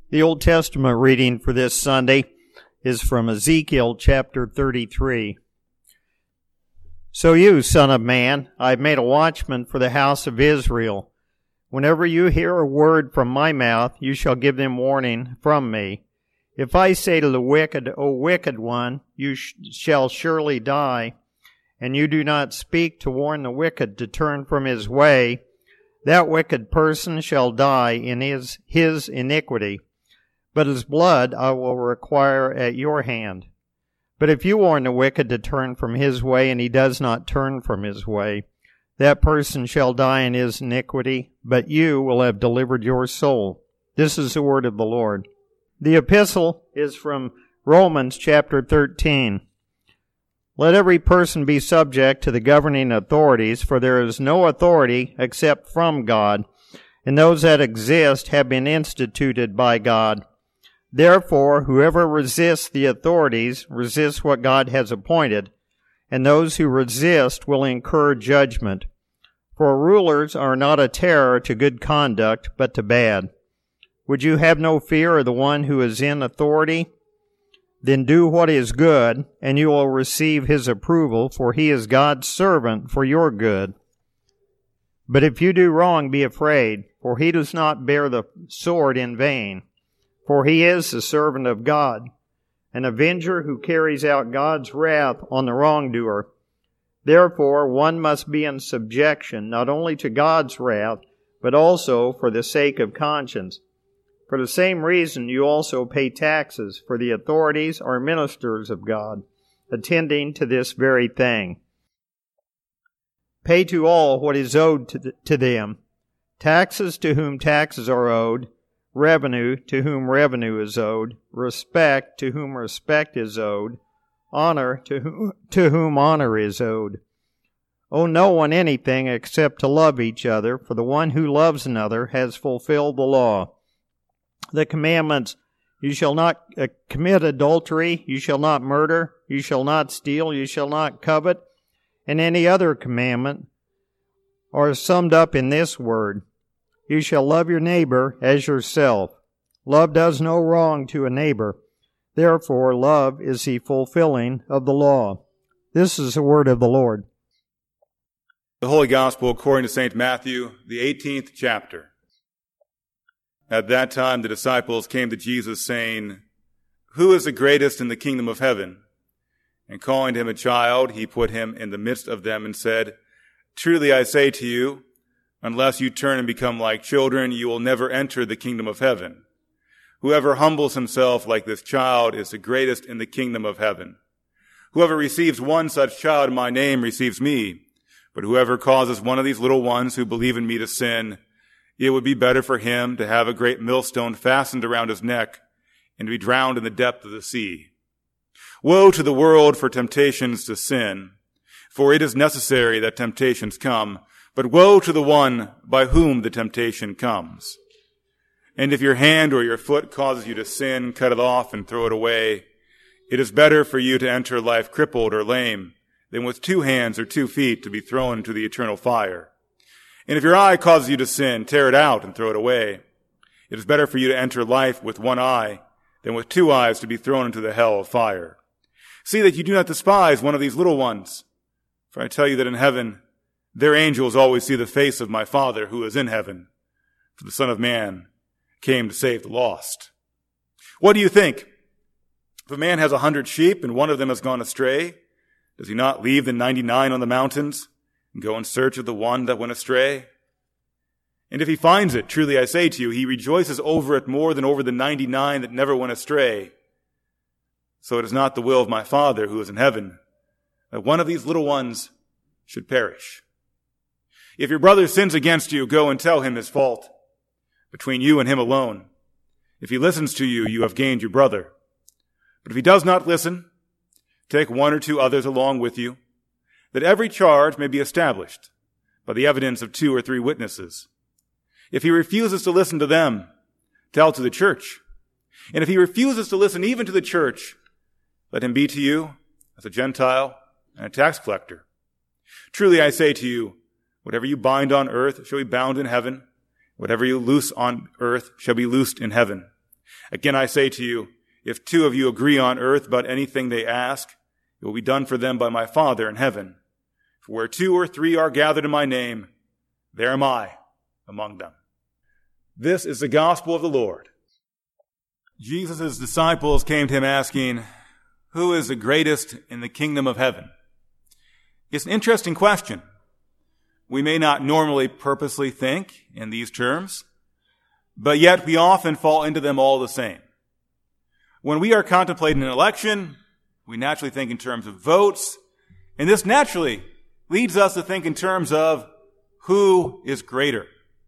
The Old Testament reading for this Sunday is from Ezekiel chapter 33. So you, son of man, I have made a watchman for the house of Israel. Whenever you hear a word from my mouth, you shall give them warning from me. If I say to the wicked, O wicked one, you shall surely die, and you do not speak to warn the wicked to turn from his way, that wicked person shall die in his iniquity. But his blood I will require at your hand. But if you warn the wicked to turn from his way, and he does not turn from his way, that person shall die in his iniquity, but you will have delivered your soul. This is the word of the Lord. The epistle is from Romans chapter 13. Let every person be subject to the governing authorities, for there is no authority except from God, and those that exist have been instituted by God. Therefore, whoever resists the authorities resists what God has appointed, and those who resist will incur judgment. For rulers are not a terror to good conduct, but to bad. Would you have no fear of the one who is in authority? Then do what is good, and you will receive his approval, for he is God's servant for your good. But if you do wrong, be afraid, for he does not bear the sword in vain. For he is the servant of God, an avenger who carries out God's wrath on the wrongdoer. Therefore, one must be in subjection, not only to God's wrath, but also for the sake of conscience. For the same reason you also pay taxes, for the authorities are ministers of God, attending to this very thing. Pay to all what is owed to them, taxes to whom taxes are owed, revenue to whom revenue is owed, respect to whom respect is owed, honor to whom honor is owed. Owe no one anything except to love each other, for the one who loves another has fulfilled the law. The commandments, you shall not commit adultery, you shall not murder, you shall not steal, you shall not covet, and any other commandment are summed up in this word: you shall love your neighbor as yourself. Love does no wrong to a neighbor. Therefore, love is the fulfilling of the law. This is the word of the Lord. The Holy Gospel according to St. Matthew, the 18th chapter. At that time the disciples came to Jesus, saying, Who is the greatest in the kingdom of heaven? And calling to him a child, he put him in the midst of them and said, Truly I say to you, unless you turn and become like children, you will never enter the kingdom of heaven. Whoever humbles himself like this child is the greatest in the kingdom of heaven. Whoever receives one such child in my name receives me. But whoever causes one of these little ones who believe in me to sin, it would be better for him to have a great millstone fastened around his neck and to be drowned in the depth of the sea. Woe to the world for temptations to sin, for it is necessary that temptations come, but woe to the one by whom the temptation comes. And if your hand or your foot causes you to sin, cut it off and throw it away. It is better for you to enter life crippled or lame than with 2 hands or 2 feet to be thrown into the eternal fire. And if your eye causes you to sin, tear it out and throw it away. It is better for you to enter life with 1 eye than with 2 eyes to be thrown into the hell of fire. See that you do not despise one of these little ones, for I tell you that in heaven their angels always see the face of my Father who is in heaven. For the Son of Man came to save the lost. What do you think? If a man has 100 sheep and one of them has gone astray, does he not leave the 99 on the mountains and go in search of the one that went astray? And if he finds it, truly I say to you, he rejoices over it more than over the 99 that never went astray. So it is not the will of my Father who is in heaven that one of these little ones should perish. If your brother sins against you, go and tell him his fault, between you and him alone. If he listens to you, you have gained your brother. But if he does not listen, take 1 or 2 others along with you, that every charge may be established by the evidence of 2 or 3 witnesses. If he refuses to listen to them, tell to the church. And if he refuses to listen even to the church, let him be to you as a Gentile and a tax collector. Truly I say to you, whatever you bind on earth shall be bound in heaven. Whatever you loose on earth shall be loosed in heaven. Again, I say to you, if two of you agree on earth about anything they ask, it will be done for them by my Father in heaven. For where 2 or 3 are gathered in my name, there am I among them. This is the gospel of the Lord. Jesus' disciples came to him asking, who is the greatest in the kingdom of heaven? It's an interesting question. We may not normally purposely think in these terms, but yet we often fall into them all the same. When we are contemplating an election, we naturally think in terms of votes, and this naturally leads us to think in terms of who is greater.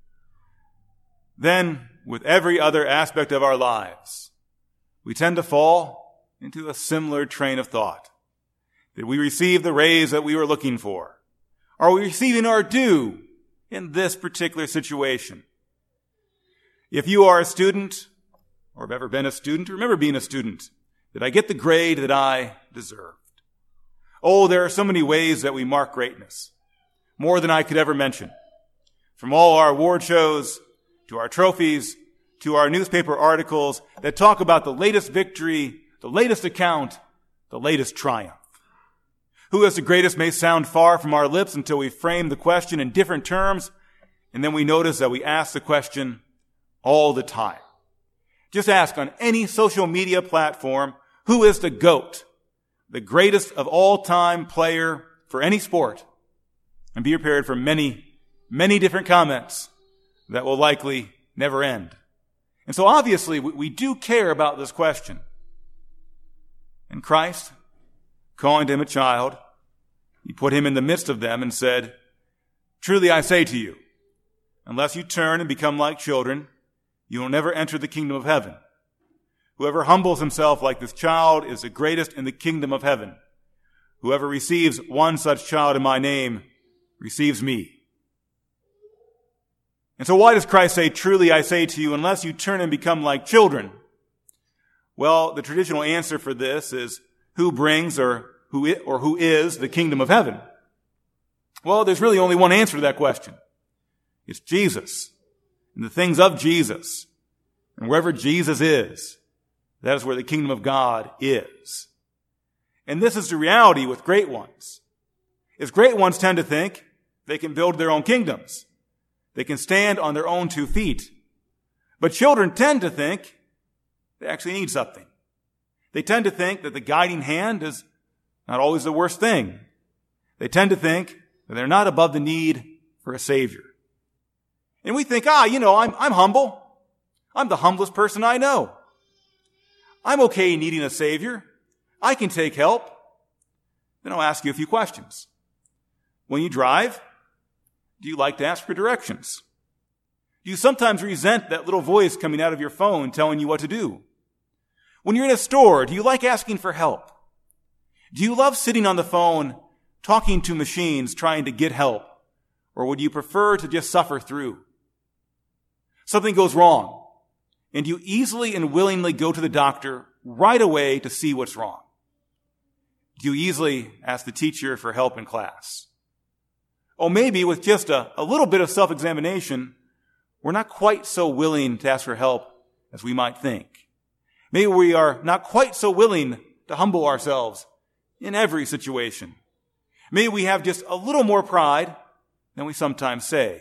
Then, with every other aspect of our lives, we tend to fall into a similar train of thought. Did we receive the raise that we were looking for? Are we receiving our due in this particular situation? If you are a student, or have ever been a student, remember being a student. Did I get the grade that I deserved? Oh, there are so many ways that we mark greatness, more than I could ever mention. From all our award shows, to our trophies, to our newspaper articles that talk about the latest victory, the latest account, the latest triumph. Who is the greatest may sound far from our lips until we frame the question in different terms, and then we notice that we ask the question all the time. Just ask on any social media platform, who is the GOAT, the greatest of all time player for any sport, and be prepared for many, many different comments that will likely never end. And so obviously we do care about this question. And Christ, calling to him a child, he put him in the midst of them and said, truly I say to you, unless you turn and become like children, you will never enter the kingdom of heaven. Whoever humbles himself like this child is the greatest in the kingdom of heaven. Whoever receives one such child in my name receives me. And so why does Christ say, truly I say to you, unless you turn and become like children? Well, the traditional answer for this is who brings or who is the kingdom of heaven? Well, there's really only one answer to that question. It's Jesus and the things of Jesus. And wherever Jesus is, that is where the kingdom of God is. And this is the reality with great ones. Is great ones tend to think they can build their own kingdoms. They can stand on their own 2 feet. But children tend to think they actually need something. They tend to think that the guiding hand is not always the worst thing. They tend to think that they're not above the need for a savior. And we think, I'm humble. I'm the humblest person I know. I'm okay needing a savior. I can take help. Then I'll ask you a few questions. When you drive, do you like to ask for directions? Do you sometimes resent that little voice coming out of your phone telling you what to do? When you're in a store, do you like asking for help? Do you love sitting on the phone, talking to machines, trying to get help? Or would you prefer to just suffer through? Something goes wrong, and you easily and willingly go to the doctor right away to see what's wrong. Do you easily ask the teacher for help in class? Or maybe with just a little bit of self-examination, we're not quite so willing to ask for help as we might think. Maybe we are not quite so willing to humble ourselves in every situation. Maybe we have just a little more pride than we sometimes say.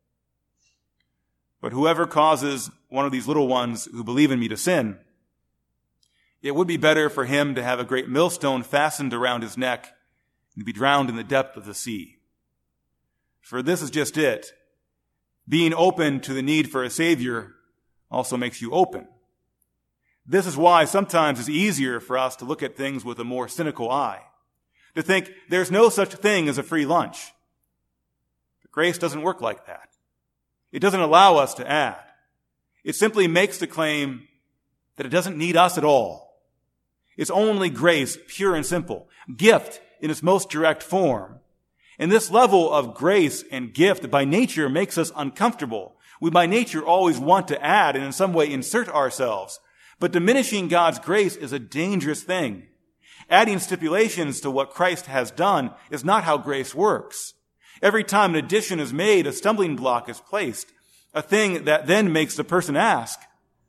But whoever causes one of these little ones who believe in me to sin, it would be better for him to have a great millstone fastened around his neck and to be drowned in the depth of the sea. For this is just it. Being open to the need for a Savior also makes you open. This is why sometimes it's easier for us to look at things with a more cynical eye, to think there's no such thing as a free lunch. But grace doesn't work like that. It doesn't allow us to add. It simply makes the claim that it doesn't need us at all. It's only grace, pure and simple, gift in its most direct form. And this level of grace and gift by nature makes us uncomfortable. We by nature always want to add and in some way insert ourselves. But diminishing God's grace is a dangerous thing. Adding stipulations to what Christ has done is not how grace works. Every time an addition is made, a stumbling block is placed, a thing that then makes the person ask,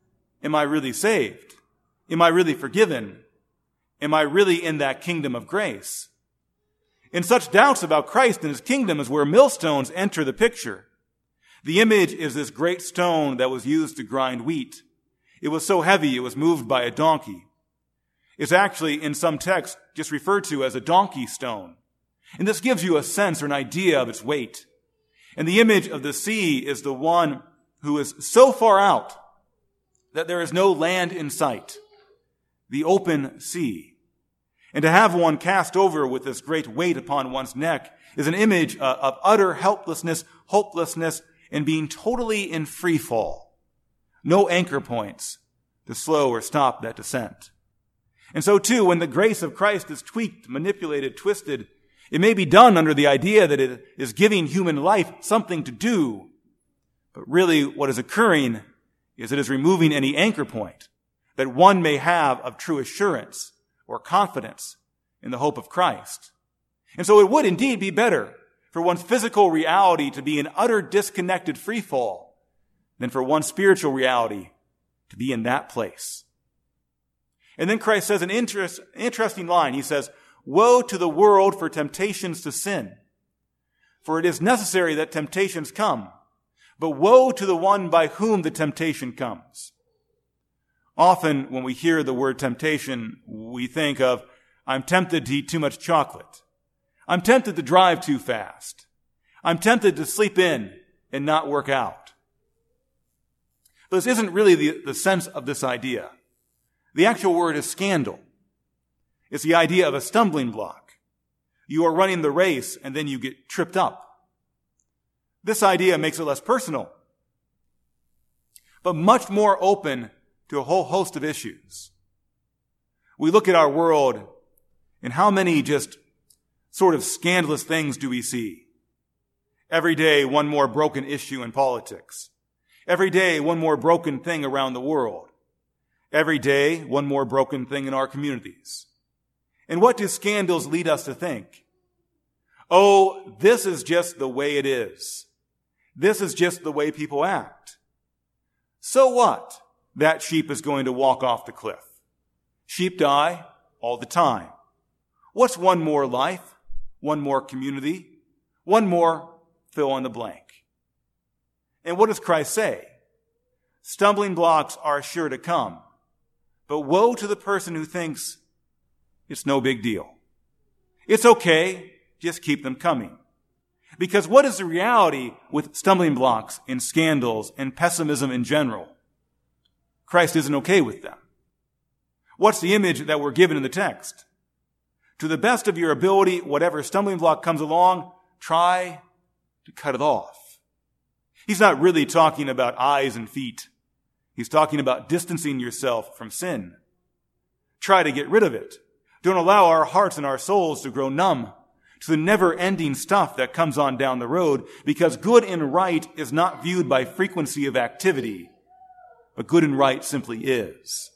Am I really saved? Am I really forgiven? Am I really in that kingdom of grace? And such doubts about Christ and his kingdom is where millstones enter the picture. The image is this great stone that was used to grind wheat. It was so heavy it was moved by a donkey. It's actually, in some texts, just referred to as a donkey stone. And this gives you a sense or an idea of its weight. And the image of the sea is the one who is so far out that there is no land in sight. The open sea. And to have one cast over with this great weight upon one's neck is an image of utter helplessness, hopelessness, and being totally in free fall. No anchor points to slow or stop that descent. And so too, when the grace of Christ is tweaked, manipulated, twisted, it may be done under the idea that it is giving human life something to do. But really what is occurring is it is removing any anchor point that one may have of true assurance or confidence in the hope of Christ. And so it would indeed be better for one's physical reality to be in utter disconnected free fall than for one's spiritual reality to be in that place. And then Christ says an interesting line. He says, "Woe to the world for temptations to sin. For it is necessary that temptations come, but woe to the one by whom the temptation comes." Often when we hear the word temptation, we think of, I'm tempted to eat too much chocolate. I'm tempted to drive too fast. I'm tempted to sleep in and not work out. But this isn't really the sense of this idea. The actual word is scandal. It's the idea of a stumbling block. You are running the race and then you get tripped up. This idea makes it less personal, but much more open to a whole host of issues. We look at our world and how many just sort of scandalous things do we see? Every day, one more broken issue in politics. Every day, one more broken thing around the world. Every day, one more broken thing in our communities. And what do scandals lead us to think? Oh, this is just the way it is. This is just the way people act. So what? That sheep is going to walk off the cliff. Sheep die all the time. What's one more life? One more community? One more fill in the blank. And what does Christ say? Stumbling blocks are sure to come. But woe to the person who thinks it's no big deal. It's okay, just keep them coming. Because what is the reality with stumbling blocks and scandals and pessimism in general? Christ isn't okay with them. What's the image that we're given in the text? To the best of your ability, whatever stumbling block comes along, try to cut it off. He's not really talking about eyes and feet. He's talking about distancing yourself from sin. Try to get rid of it. Don't allow our hearts and our souls to grow numb to the never-ending stuff that comes on down the road, because good and right is not viewed by frequency of activity, but good and right simply is.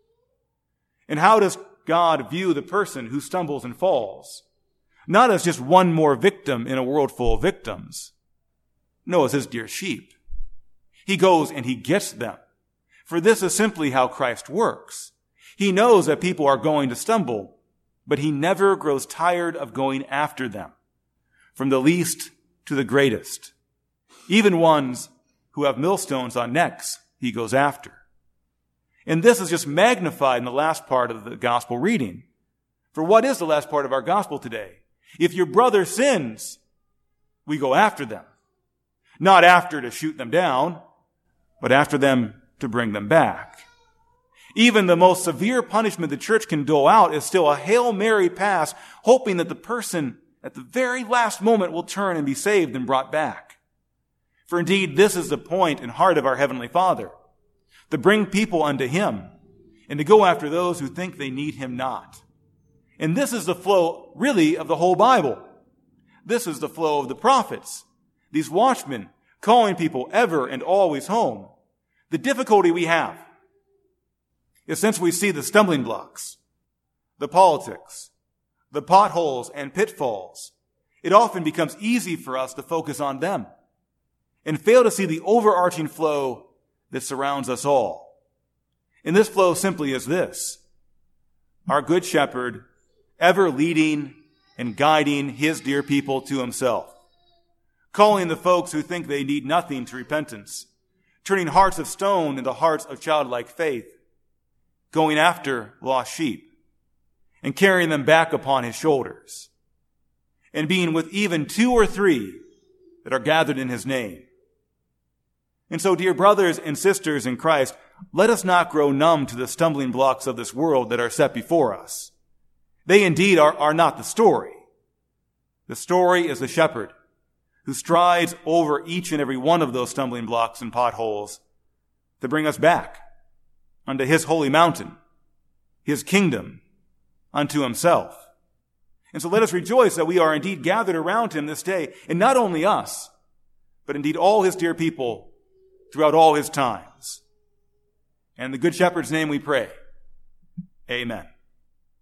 And how does God view the person who stumbles and falls? Not as just one more victim in a world full of victims. No, as his dear sheep. He goes and he gets them. For this is simply how Christ works. He knows that people are going to stumble, but he never grows tired of going after them. From the least to the greatest. Even ones who have millstones on necks, he goes after. And this is just magnified in the last part of the gospel reading. For what is the last part of our gospel today? If your brother sins, we go after them. Not after to shoot them down, but after them to bring them back. Even the most severe punishment the church can dole out is still a Hail Mary pass, hoping that the person at the very last moment will turn and be saved and brought back. For indeed, this is the point and heart of our Heavenly Father, to bring people unto him and to go after those who think they need him not. And this is the flow, really, of the whole Bible. This is the flow of the prophets, these watchmen calling people ever and always home. The difficulty we have is, since we see the stumbling blocks, the politics, the potholes and pitfalls, it often becomes easy for us to focus on them and fail to see the overarching flow that surrounds us all. And this flow simply is this: our good shepherd ever leading and guiding his dear people to himself, calling the folks who think they need nothing to repentance, turning hearts of stone into hearts of childlike faith, going after lost sheep, and carrying them back upon his shoulders, and being with even 2 or 3 that are gathered in his name. And so, dear brothers and sisters in Christ, let us not grow numb to the stumbling blocks of this world that are set before us. They indeed are not the story. The story is the shepherd who strides over each and every one of those stumbling blocks and potholes to bring us back unto his holy mountain, his kingdom, unto himself. And so let us rejoice that we are indeed gathered around him this day, and not only us, but indeed all his dear people throughout all his times. And in the Good Shepherd's name we pray. Amen.